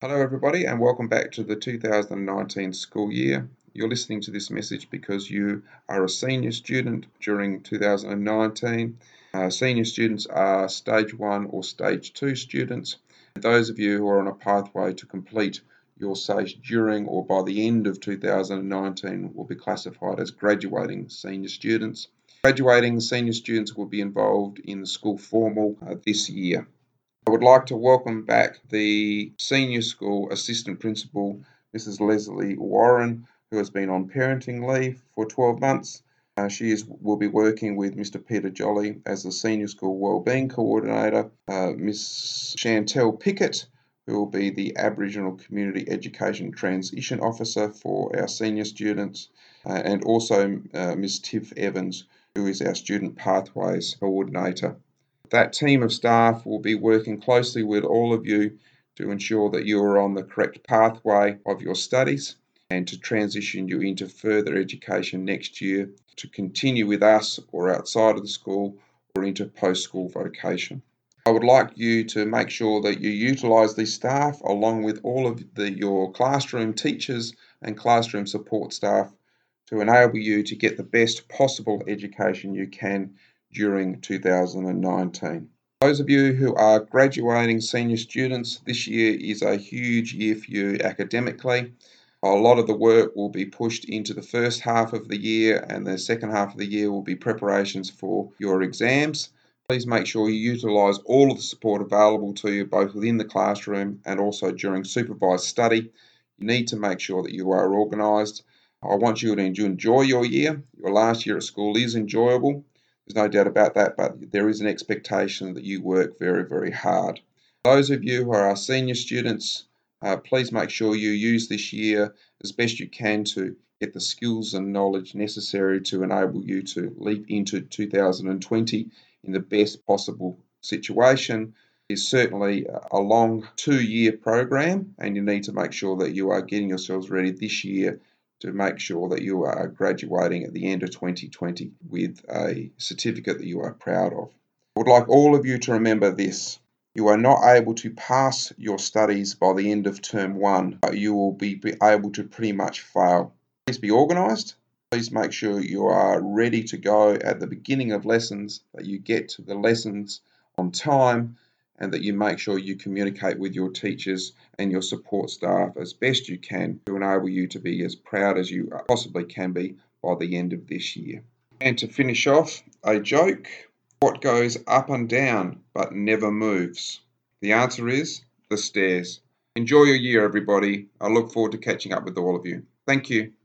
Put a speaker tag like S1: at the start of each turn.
S1: Hello, everybody, and welcome back to the 2019 school year. You're listening to this message because you are a senior student during 2019. Senior students are Stage 1 or Stage 2 students. Those of you who are on a pathway to complete your stage during or by the end of 2019 will be classified as graduating senior students. Graduating senior students will be involved in the school formal this year. I would like to welcome back the Senior School Assistant Principal, Mrs. Leslie Warren, who has been on parenting leave for 12 months. She will be working with Mr. Peter Jolly as the Senior School Wellbeing Coordinator, Miss Chantel Pickett, who will be the Aboriginal Community Education Transition Officer for our senior students, and also Miss Tiff Evans, who is our Student Pathways Coordinator. That team of staff will be working closely with all of you to ensure that you are on the correct pathway of your studies and to transition you into further education next year to continue with us or outside of the school or into post-school vocation. I would like you to make sure that you utilise these staff along with all of your classroom teachers and classroom support staff to enable you to get the best possible education you can during 2019. Those of you who are graduating senior students, this year is a huge year for you academically. A lot of the work will be pushed into the first half of the year, and the second half of the year will be preparations for your exams. Please make sure you utilise all of the support available to you, both within the classroom and also during supervised study. You need to make sure that you are organised. I want you to enjoy your year. Your last year at school is enjoyable. There's no doubt about that, but there is an expectation that you work very, very hard. Those of you who are our senior students, please make sure you use this year as best you can to get the skills and knowledge necessary to enable you to leap into 2020 in the best possible situation. It's certainly a long 2-year program, and you need to make sure that you are getting yourselves ready this year to make sure that you are graduating at the end of 2020 with a certificate that you are proud of. I would like all of you to remember this. You are not able to pass your studies by the end of term 1, but you will be able to pretty much fail. Please be organised. Please make sure you are ready to go at the beginning of lessons, that you get to the lessons on time, and that you make sure you communicate with your teachers and your support staff as best you can to enable you to be as proud as you possibly can be by the end of this year. And to finish off, a joke. What goes up and down but never moves? The answer is the stairs. Enjoy your year, everybody. I look forward to catching up with all of you. Thank you.